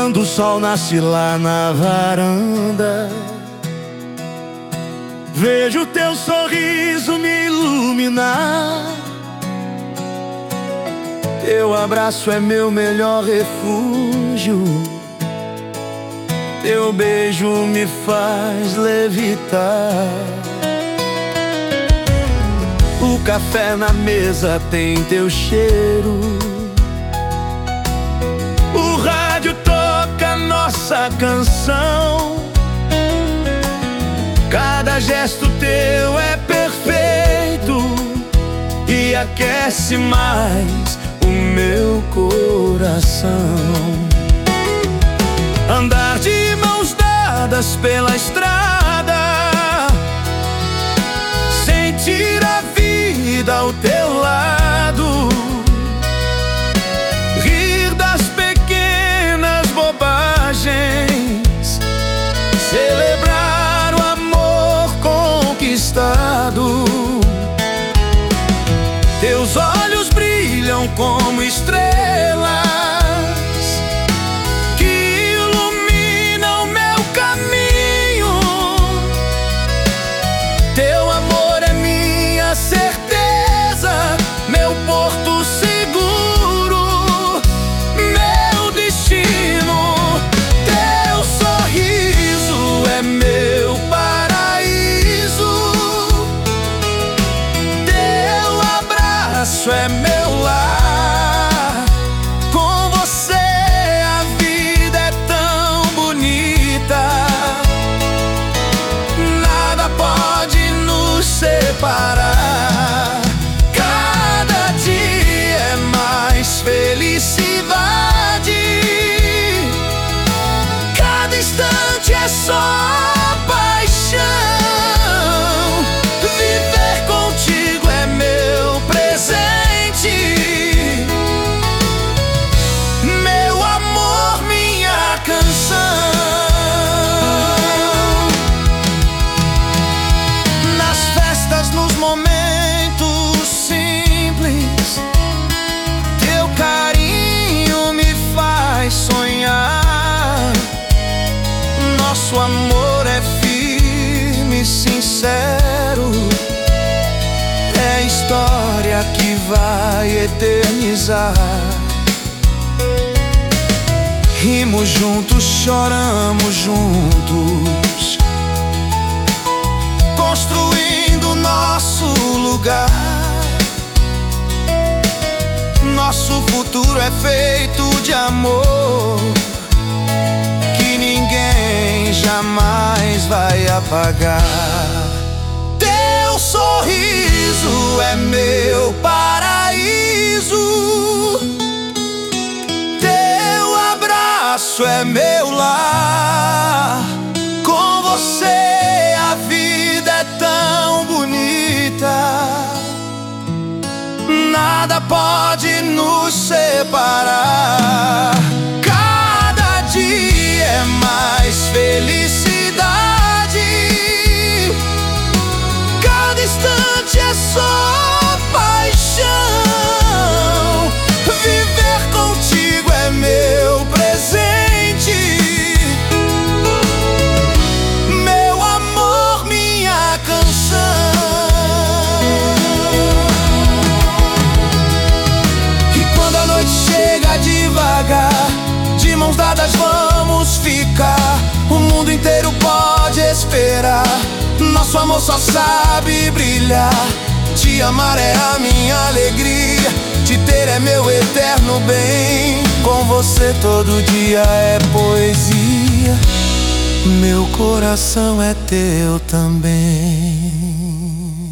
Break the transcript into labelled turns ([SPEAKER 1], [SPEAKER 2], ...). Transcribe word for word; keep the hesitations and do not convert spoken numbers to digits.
[SPEAKER 1] quando o sol nasce lá na varanda, vejo teu sorriso me iluminar. Teu abraço é meu melhor refúgio, teu beijo me faz levitar. O café na mesa tem teu cheiro, o rádio toca nossa canção. Cada gesto teu é perfeito e aquece mais o meu coração. Andar de mãos dadas pela estrada, sentir a vida ao teu lado, rir das pequenas bobagens, celebrar o amor conquistado. Teus olhos brilham como estrelas que iluminam meu caminho. Teu amor é minha certeza, meu porto seguro, meu destino. Teu sorriso é meu paraíso, teu abraço é meu lar. Com você a vida é tão bonita, nada pode nos separar. Cada dia é mais felicidade, cada instante é só paixão. Viver contigo é meu presente, meu amor, minha canção. Nas festas, nos momentos simples, teu carinho me faz sonhar. Nosso amor é firme e sincero, é história que vai eternizar. Rimos juntos, choramos juntos, construindo nosso lugar. Nosso futuro é feito de amor que ninguém jamais vai apagar. Teu sorriso é meu paraíso, teu abraço é meu lar. Com você a vida é tão bonita, nada pode nos separar. Cada dia é mais felicidade, cada instante é só paixão. Viver contigo é meu presente, meu amor, minha canção. E quando a noite chega devagar, de mãos dadas vamos ficar. O mundo inteiro pode esperar, nosso amor só sabe brilhar. Te amar é a minha alegria, te ter é meu eterno bem. Com você todo dia é poesia, meu coração é teu também.